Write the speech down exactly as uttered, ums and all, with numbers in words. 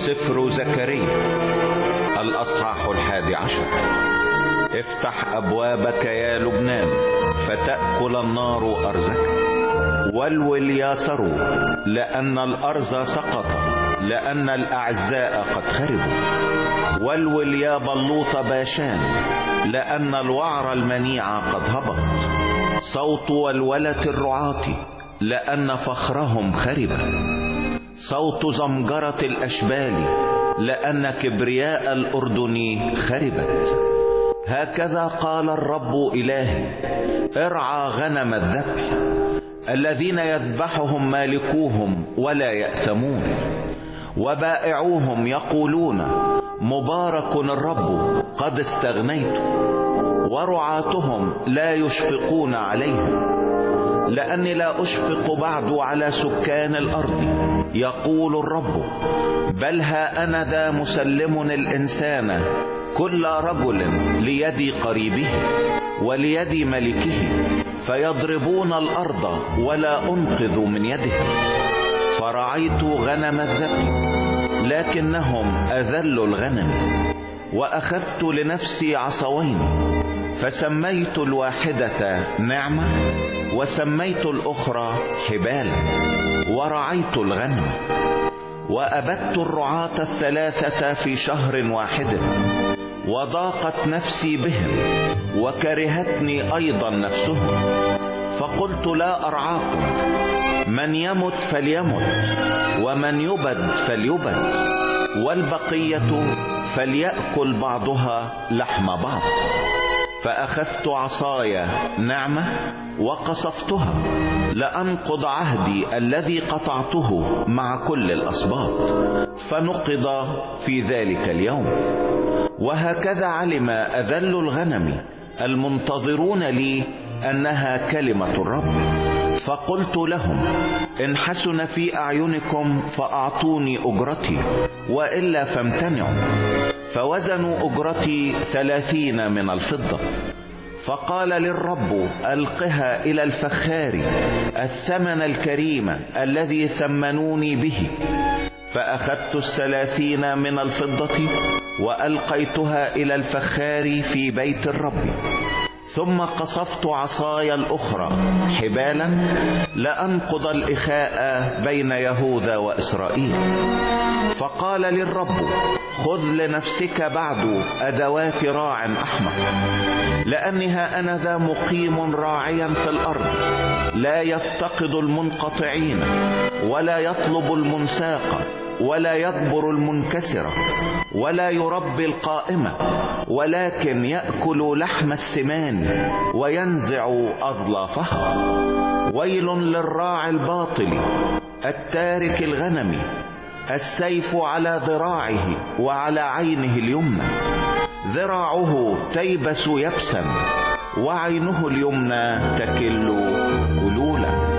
سفر زكريا الأصحاح الحادي عشر. افتح أبوابك يا لبنان فتأكل النار أرزك، والول يا سرو لأن الأرز سقط، لأن الأعزاء قد خربوا. والول يا بلوط باشان، لأن الوعر المنيع قد هبط. صوت ولولة الرعاة، لأن فخرهم خرب. صوت زمجرة الأشبال، لأن كبرياء الأردن خربت. هكذا قال الرب إلهي: ارعى غنم الذبح الذين يذبحهم مالكوهم ولا يأثمون، وبائعوهم يقولون مبارك الرب قد استغنيت، ورعاتهم لا يشفقون عليهم، لأني لا أشفق بعد على سكان الأرض، يقول الرب، بل ها أنا ذا مسلم الإنسان كل رجل ليد قريبه وليد ملكه، فيضربون الأرض ولا أنقذ من يدهم. فرعيت غنم الذبح لكنهم أذلوا الغنم، وأخذت لنفسي عصوين، فسميت الواحدة نعمة وسميت الأخرى حبالا، ورعيت الغنم. وأبدت الرعاة الثلاثة في شهر واحد، وضاقت نفسي بهم، وكرهتني أيضا نفسهم. فقلت لا أرعاكم، من يمت فليمت، ومن يبد فليبد، والبقية فليأكل بعضها لحم بعض. فأخذت عصاي نعمة وقصفتها لأنقض عهدي الذي قطعته مع كل الأسباط، فنقض في ذلك اليوم. وهكذا علم أذل الغنم المنتظرون لي أنها كلمة الرب. فقلت لهم: إن حسن في أعينكم فأعطوني أجرتي، وإلا فامتنعوا. فوزنوا أجرتي ثلاثين من الفضة. فقال للرب: ألقها إلى الفخار الثمن الكريم الذي ثمنوني به. فأخذت الثلاثين من الفضة وألقيتها إلى الفخار في بيت الرب. ثم قصفت عصاي الأخرى حبالا لأنقض الإخاء بين يهوذا وإسرائيل. فقال للرب: خذ لنفسك بعد أدوات راع أحمق، لأنها أنا ذا مقيم راعيا في الأرض، لا يفتقد المنقطعين ولا يطلب المنساق ولا يجبر المنكسرة ولا يربي القائمة، ولكن يأكل لحم السمان وينزع أظلافها. ويل للراعي الباطل التارك الغنم، السيف على ذراعه وعلى عينه اليمنى، ذراعه تيبس يبسا وعينه اليمنى تكل كلولا.